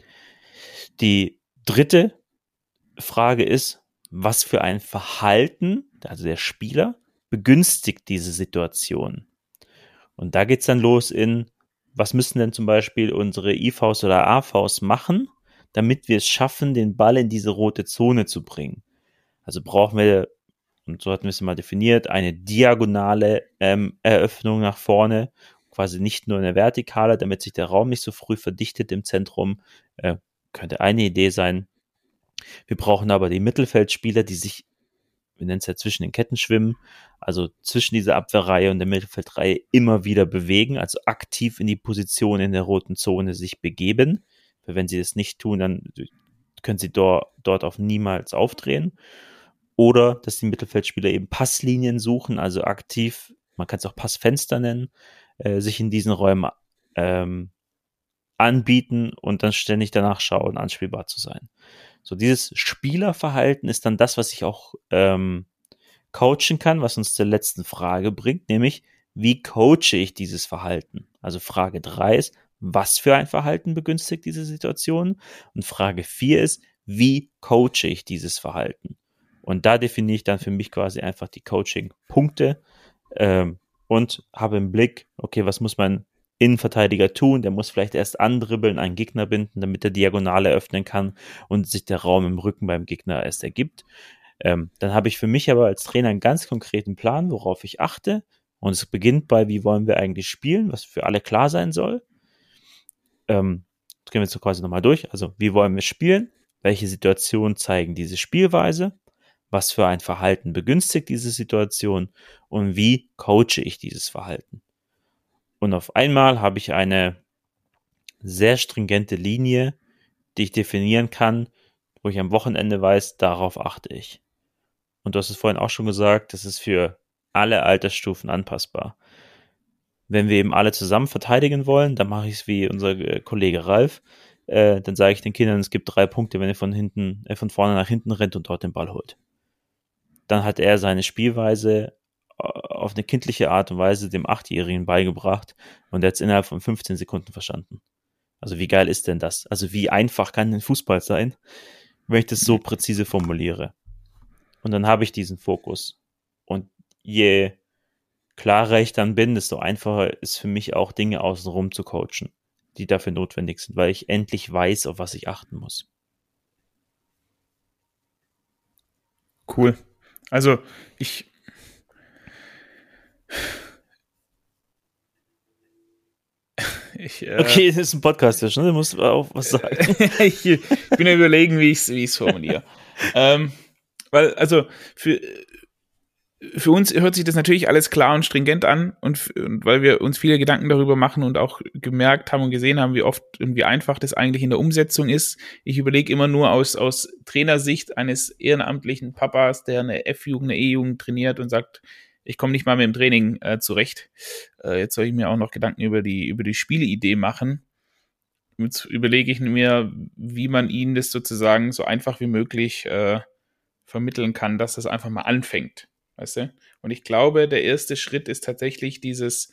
Die dritte Frage ist, was für ein Verhalten, also der Spieler, begünstigt diese Situation? Und da geht's dann los in, was müssen denn zum Beispiel unsere I Vs oder A Vs machen, damit wir es schaffen, den Ball in diese rote Zone zu bringen? Also brauchen wir, und so hatten wir es mal definiert, eine diagonale ähm, Eröffnung nach vorne, quasi nicht nur eine vertikale, damit sich der Raum nicht so früh verdichtet im Zentrum, äh, könnte eine Idee sein. Wir brauchen aber die Mittelfeldspieler, die sich wir nennen es ja zwischen den Ketten schwimmen, also zwischen dieser Abwehrreihe und der Mittelfeldreihe immer wieder bewegen, also aktiv in die Position in der roten Zone sich begeben. Weil wenn sie das nicht tun, dann können sie dort, dort auf niemals aufdrehen. Oder dass die Mittelfeldspieler eben Passlinien suchen, also aktiv, man kann es auch Passfenster nennen, äh, sich in diesen Räumen ähm, anbieten und dann ständig danach schauen, anspielbar zu sein. So, dieses Spielerverhalten ist dann das, was ich auch ähm, coachen kann, was uns zur letzten Frage bringt, nämlich, wie coache ich dieses Verhalten? Also Frage drei ist, was für ein Verhalten begünstigt diese Situation? Und Frage vier ist, wie coache ich dieses Verhalten? Und da definiere ich dann für mich quasi einfach die Coaching-Punkte ähm, und habe im Blick, okay, was muss mein Innenverteidiger tun? Der muss vielleicht erst andribbeln, einen Gegner binden, damit er Diagonale öffnen kann und sich der Raum im Rücken beim Gegner erst ergibt. Ähm, dann habe ich für mich aber als Trainer einen ganz konkreten Plan, worauf ich achte. Und es beginnt bei, wie wollen wir eigentlich spielen, was für alle klar sein soll. Ähm, das gehen wir jetzt so quasi nochmal durch. Also, wie wollen wir spielen? Welche Situationen zeigen diese Spielweise? Was für ein Verhalten begünstigt diese Situation? Und wie coache ich dieses Verhalten? Und auf einmal habe ich eine sehr stringente Linie, die ich definieren kann, wo ich am Wochenende weiß, darauf achte ich. Und du hast es vorhin auch schon gesagt, das ist für alle Altersstufen anpassbar. Wenn wir eben alle zusammen verteidigen wollen, dann mache ich es wie unser Kollege Ralf. Äh, dann sage ich den Kindern, es gibt drei Punkte, wenn ihr von hinten, äh, von vorne nach hinten rennt und dort den Ball holt. Dann hat er seine Spielweise auf eine kindliche Art und Weise dem Achtjährigen beigebracht und er hat es innerhalb von fünfzehn Sekunden verstanden. Also wie geil ist denn das? Also wie einfach kann ein Fußball sein, wenn ich das so präzise formuliere? Und dann habe ich diesen Fokus. Und je klarer ich dann bin, desto einfacher ist für mich auch Dinge außenrum zu coachen, die dafür notwendig sind, weil ich endlich weiß, auf was ich achten muss. Cool. Also ich Ich, äh, okay, das ist ein Podcast, ja schon, du musst auch was sagen. ich, ich bin ja überlegen, wie ich es wie ich's formuliere. ähm, weil, also, für, für uns hört sich das natürlich alles klar und stringent an und, und weil wir uns viele Gedanken darüber machen und auch gemerkt haben und gesehen haben, wie oft und wie einfach das eigentlich in der Umsetzung ist. Ich überlege immer nur aus, aus Trainersicht eines ehrenamtlichen Papas, der eine F-Jugend, eine E-Jugend trainiert und sagt, ich komme nicht mal mit dem Training äh, zurecht. Äh, jetzt soll ich mir auch noch Gedanken über die, über die Spielidee machen. Jetzt überlege ich mir, wie man ihnen das sozusagen so einfach wie möglich äh, vermitteln kann, dass das einfach mal anfängt. Weißt du? Und ich glaube, der erste Schritt ist tatsächlich dieses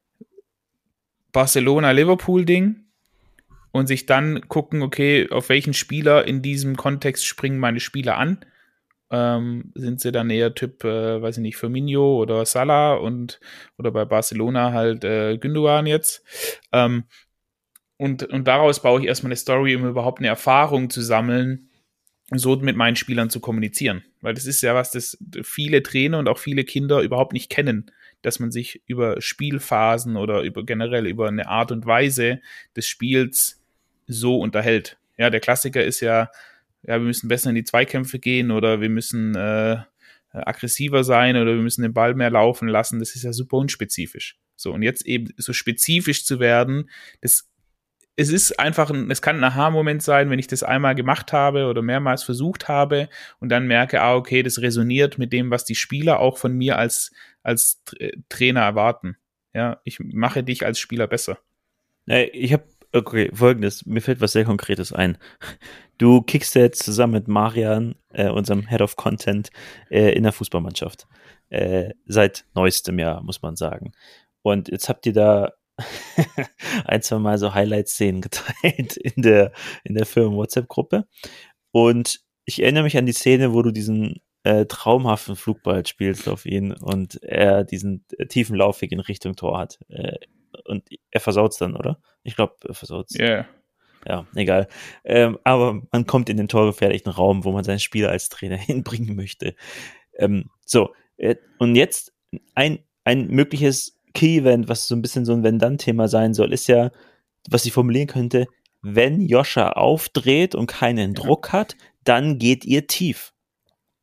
Barcelona-Liverpool-Ding und sich dann gucken, okay, auf welchen Spieler in diesem Kontext springen meine Spieler an. Ähm, sind sie dann eher Typ, äh, weiß ich nicht, Firmino oder Salah und oder bei Barcelona halt äh, Gündogan jetzt. Ähm, und, und daraus baue ich erstmal eine Story, um überhaupt eine Erfahrung zu sammeln, so mit meinen Spielern zu kommunizieren. Weil das ist ja was, das viele Trainer und auch viele Kinder überhaupt nicht kennen, dass man sich über Spielphasen oder über generell über eine Art und Weise des Spiels so unterhält. Ja, der Klassiker ist ja, ja, wir müssen besser in die Zweikämpfe gehen oder wir müssen äh, aggressiver sein oder wir müssen den Ball mehr laufen lassen. Das ist ja super unspezifisch. So, und jetzt eben so spezifisch zu werden, das, es ist einfach, ein, es kann ein Aha-Moment sein, wenn ich das einmal gemacht habe oder mehrmals versucht habe und dann merke, ah, okay, das resoniert mit dem, was die Spieler auch von mir als, als Trainer erwarten. Ja, ich mache dich als Spieler besser. Ich habe Okay, folgendes, mir fällt was sehr Konkretes ein. Du kickst jetzt zusammen mit Marian, äh, unserem Head of Content, äh, in der Fußballmannschaft. Äh, seit neuestem Jahr, muss man sagen. Und jetzt habt ihr da ein, zwei Mal so Highlight-Szenen geteilt in der, in der Firmen-WhatsApp-Gruppe. Und ich erinnere mich an die Szene, wo du diesen äh, traumhaften Flugball spielst auf ihn und er diesen äh, tiefen Laufweg in Richtung Tor hat. Äh, und er versaut's dann, oder? Ich glaube, er versaut's. Ja. Yeah. Ja, egal. Ähm, aber man kommt in den torgefährlichen Raum, wo man seinen Spieler als Trainer hinbringen möchte. Ähm, so, äh, und jetzt ein, ein mögliches Key-Event, was so ein bisschen so ein Wenn-Dann-Thema sein soll, ist ja, was ich formulieren könnte, wenn Joscha aufdreht und keinen Druck hat, dann geht ihr tief.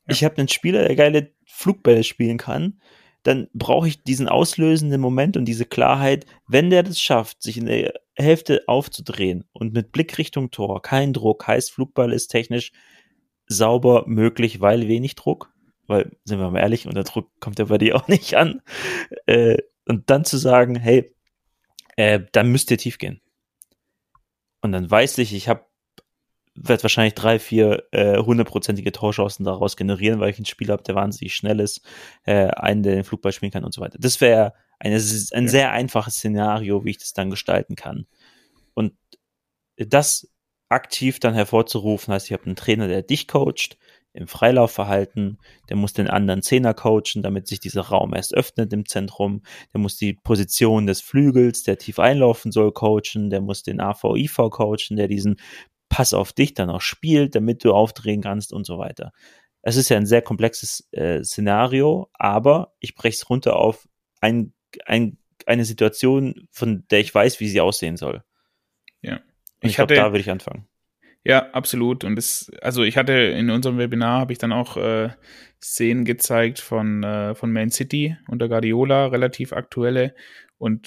ich habe einen Spieler, der geile Flugbälle spielen kann, dann brauche ich diesen auslösenden Moment und diese Klarheit, wenn der das schafft, sich in der Hälfte aufzudrehen und mit Blick Richtung Tor, kein Druck, heißt Flugball ist technisch sauber möglich, weil wenig Druck, weil, sind wir mal ehrlich, unter Druck kommt der bei dir auch nicht an, äh, und dann zu sagen, hey, äh, dann müsst ihr tief gehen. Und dann weiß ich, ich habe werde wahrscheinlich drei, vier äh, hundertprozentige Torchancen daraus generieren, weil ich einen Spieler habe, der wahnsinnig schnell ist, äh, einen, der den Flugball spielen kann und so weiter. Das wäre eine, ein ja. sehr einfaches Szenario, wie ich das dann gestalten kann. Und das aktiv dann hervorzurufen, heißt, ich habe einen Trainer, der dich coacht, im Freilaufverhalten, der muss den anderen Zehner coachen, damit sich dieser Raum erst öffnet im Zentrum, der muss die Position des Flügels, der tief einlaufen soll, coachen, der muss den A V I V coachen, der diesen Pass auf dich dann auch spielt, damit du aufdrehen kannst und so weiter. Es ist ja ein sehr komplexes äh, Szenario, aber ich breche es runter auf ein, ein, eine Situation, von der ich weiß, wie sie aussehen soll. Ja. Und ich, ich glaube, da würde ich anfangen. Ja, absolut. Und das, also ich hatte in unserem Webinar, habe ich dann auch äh, Szenen gezeigt von, äh, von Man City unter Guardiola, relativ aktuelle. Und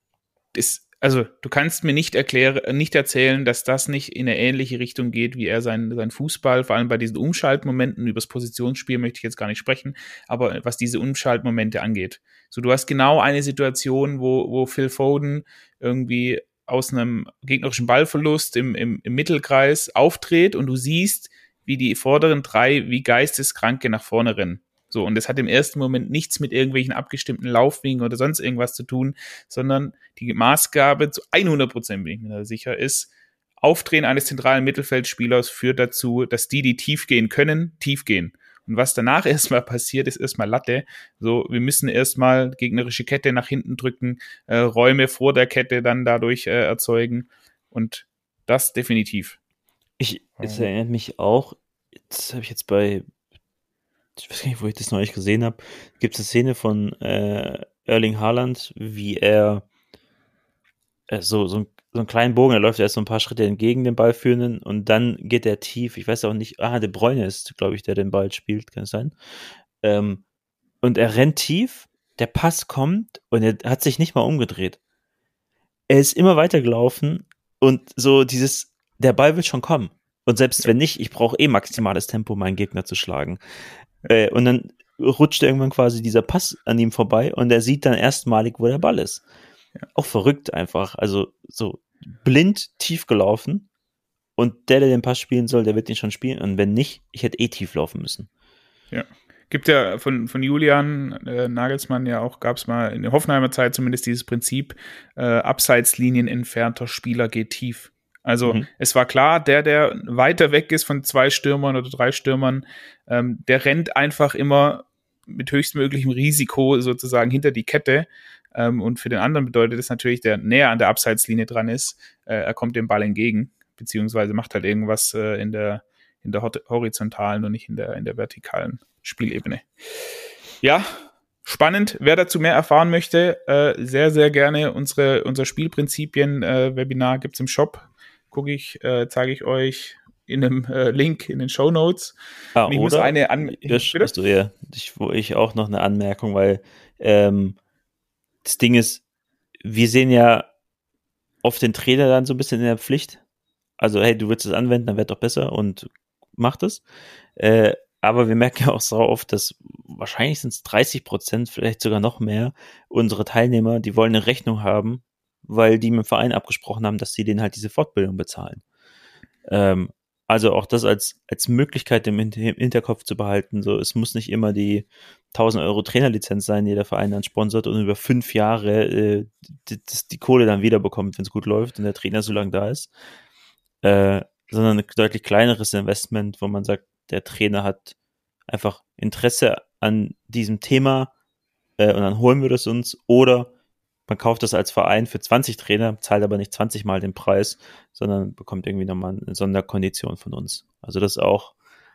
das Also, du kannst mir nicht erklären, nicht erzählen, dass das nicht in eine ähnliche Richtung geht, wie er sein, sein Fußball, vor allem bei diesen Umschaltmomenten, übers Positionsspiel möchte ich jetzt gar nicht sprechen, aber was diese Umschaltmomente angeht. So, du hast genau eine Situation, wo, wo Phil Foden irgendwie aus einem gegnerischen Ballverlust im, im, im Mittelkreis auftritt und du siehst, wie die vorderen drei wie Geisteskranke nach vorne rennen. So, und das hat im ersten Moment nichts mit irgendwelchen abgestimmten Laufwegen oder sonst irgendwas zu tun, sondern die Maßgabe zu hundert Prozent, bin ich mir da sicher, ist, Aufdrehen eines zentralen Mittelfeldspielers führt dazu, dass die, die tief gehen können, tief gehen. Und was danach erstmal passiert, ist erstmal Latte. So, wir müssen erstmal gegnerische Kette nach hinten drücken, äh, Räume vor der Kette dann dadurch äh, erzeugen. Und das definitiv. Ich, es erinnert mich auch, das habe ich jetzt bei ich weiß gar nicht, wo ich das neulich gesehen habe, gibt es eine Szene von äh, Erling Haaland, wie er äh, so, so, ein, so einen kleinen Bogen, er läuft erst so ein paar Schritte entgegen den Ballführenden und dann geht er tief, ich weiß auch nicht, ah, De Bruyne ist, glaube ich, der den Ball spielt, kann es sein, ähm, und er rennt tief, der Pass kommt und er hat sich nicht mal umgedreht. Er ist immer weitergelaufen und so dieses, der Ball wird schon kommen. Und selbst wenn nicht, ich brauche eh maximales Tempo, meinen Gegner zu schlagen. Äh, und dann rutscht irgendwann quasi dieser Pass an ihm vorbei und er sieht dann erstmalig, wo der Ball ist. Ja. Auch verrückt einfach. Also so blind tief gelaufen und der, der den Pass spielen soll, der wird ihn schon spielen. Und wenn nicht, ich hätte eh tief laufen müssen. Ja. Gibt ja von, von Julian äh, Nagelsmann ja auch, gab es mal in der Hoffenheimer Zeit zumindest dieses Prinzip, äh, Abseitslinien entfernter Spieler geht tief. Also mhm. es war klar, der, der weiter weg ist von zwei Stürmern oder drei Stürmern, ähm, der rennt einfach immer mit höchstmöglichem Risiko sozusagen hinter die Kette. Ähm, und für den anderen bedeutet das natürlich, der näher an der Abseitslinie dran ist, äh, er kommt dem Ball entgegen, beziehungsweise macht halt irgendwas äh, in der, in der horizontalen und nicht in der, in der vertikalen Spielebene. Ja, spannend. Wer dazu mehr erfahren möchte, äh, sehr, sehr gerne unsere, unser Spielprinzipien-Webinar äh, gibt's im Shop. Gucke ich, äh, zeige ich euch in einem äh, Link in den Shownotes. Ah, und ich muss eine An- ich, du, ja, ich, wo ich auch noch eine Anmerkung, weil ähm, das Ding ist, wir sehen ja oft den Trainer dann so ein bisschen in der Pflicht. Also, hey, du willst es anwenden, dann wird doch besser und mach das. Äh, aber wir merken ja auch so oft, dass wahrscheinlich sind es dreißig Prozent, vielleicht sogar noch mehr, unsere Teilnehmer, die wollen eine Rechnung haben, weil die mit dem Verein abgesprochen haben, dass sie denen halt diese Fortbildung bezahlen. Ähm, also auch das als als Möglichkeit im Hinterkopf zu behalten. So, es muss nicht immer die tausend Euro Trainerlizenz sein, die der Verein dann sponsert und über fünf Jahre äh, die, die Kohle dann wiederbekommt, wenn es gut läuft und der Trainer so lange da ist. Äh, sondern ein deutlich kleineres Investment, wo man sagt, der Trainer hat einfach Interesse an diesem Thema äh, und dann holen wir das uns, oder man kauft das als Verein für zwanzig Trainer, zahlt aber nicht zwanzig Mal den Preis, sondern bekommt irgendwie nochmal eine Sonderkondition von uns. Also das ist auch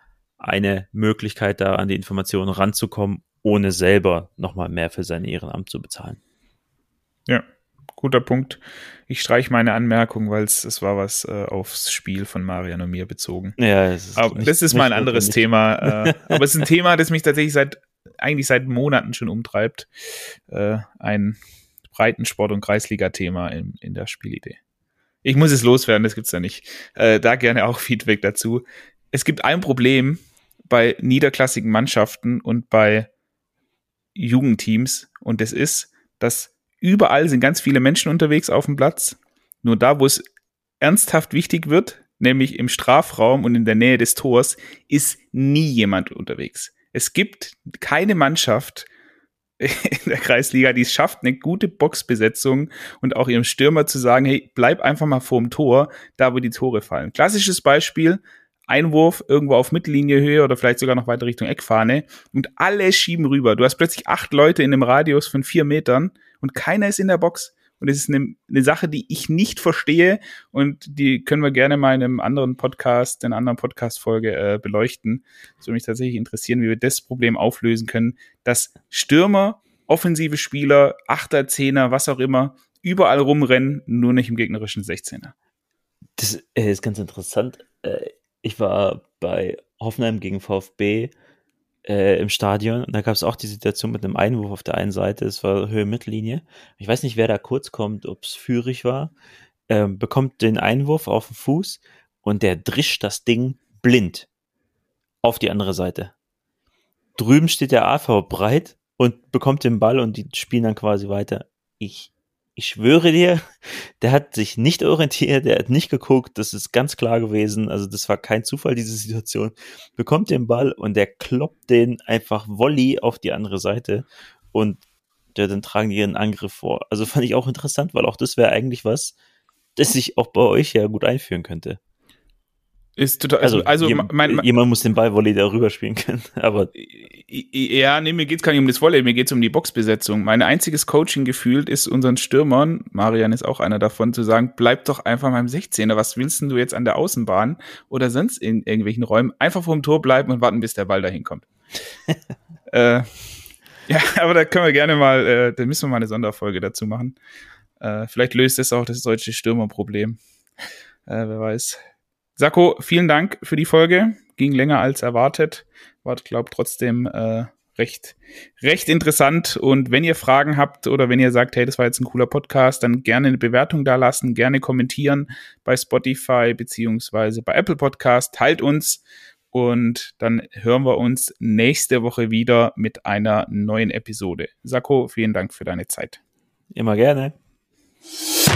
eine Möglichkeit, da an die Informationen ranzukommen, ohne selber nochmal mehr für sein Ehrenamt zu bezahlen. Ja, guter Punkt. Ich streiche meine Anmerkung, weil es es war was äh, aufs Spiel von Marian und mir bezogen. Ja, es ist aber nicht, das ist mal ein anderes notwendig. Thema. Äh, aber es ist ein Thema, das mich tatsächlich seit eigentlich seit Monaten schon umtreibt. Äh, ein Breitensport- und Kreisliga-Thema in, in der Spielidee. Ich muss es loswerden, das gibt's ja nicht. Äh, da gerne auch Feedback dazu. Es gibt ein Problem bei niederklassigen Mannschaften und bei Jugendteams und das ist, dass überall sind ganz viele Menschen unterwegs auf dem Platz. Nur da, wo es ernsthaft wichtig wird, nämlich im Strafraum und in der Nähe des Tors, ist nie jemand unterwegs. Es gibt keine Mannschaft in der Kreisliga, die es schafft, eine gute Boxbesetzung und auch ihrem Stürmer zu sagen, hey, bleib einfach mal vorm Tor, da wo die Tore fallen. Klassisches Beispiel, Einwurf irgendwo auf Mittellinie-Höhe oder vielleicht sogar noch weiter Richtung Eckfahne und alle schieben rüber. Du hast plötzlich acht Leute in einem Radius von vier Metern und keiner ist in der Box. Und das ist eine, eine Sache, die ich nicht verstehe und die können wir gerne mal in einem anderen Podcast, in einer anderen Podcast-Folge äh, beleuchten. Das würde mich tatsächlich interessieren, wie wir das Problem auflösen können, dass Stürmer, offensive Spieler, Achter, Zehner, was auch immer, überall rumrennen, nur nicht im gegnerischen sechzehner. Das äh, ist ganz interessant. Äh, ich war bei Hoffenheim gegen VfB äh, im Stadion und da gab es auch die Situation mit einem Einwurf auf der einen Seite, es war Höhe Mittellinie. Ich weiß nicht, wer da kurz kommt, ob es Führig war, ähm, bekommt den Einwurf auf den Fuß und der drischt das Ding blind auf die andere Seite. Drüben steht der A V breit und bekommt den Ball und die spielen dann quasi weiter. Ich Ich schwöre dir, der hat sich nicht orientiert, der hat nicht geguckt, das ist ganz klar gewesen, also das war kein Zufall, diese Situation. Bekommt den Ball und der kloppt den einfach Volley auf die andere Seite und ja, dann tragen die ihren Angriff vor. Also fand ich auch interessant, weil auch das wäre eigentlich was, das sich auch bei euch ja gut einführen könnte. Ist total, Also, also jem, mein, mein, jemand muss den Ball Volley darüber spielen können, aber ja, nee, mir geht's gar nicht um das Volley, mir geht's um die Boxbesetzung. Mein einziges Coaching gefühlt ist unseren Stürmern, Marian ist auch einer davon, zu sagen, bleib doch einfach beim sechzehner, was willst denn du jetzt an der Außenbahn oder sonst in irgendwelchen Räumen? Einfach vorm Tor bleiben und warten, bis der Ball dahin kommt. äh, ja, aber da können wir gerne mal, äh, da müssen wir mal eine Sonderfolge dazu machen. Äh, vielleicht löst das auch das deutsche Stürmerproblem. Äh, wer weiß. Sacco, vielen Dank für die Folge. Ging länger als erwartet. War, glaube ich, trotzdem äh, recht, recht interessant. Und wenn ihr Fragen habt oder wenn ihr sagt, hey, das war jetzt ein cooler Podcast, dann gerne eine Bewertung da lassen, gerne kommentieren bei Spotify beziehungsweise bei Apple Podcast. Teilt uns und dann hören wir uns nächste Woche wieder mit einer neuen Episode. Sacco, vielen Dank für deine Zeit. immer gerne.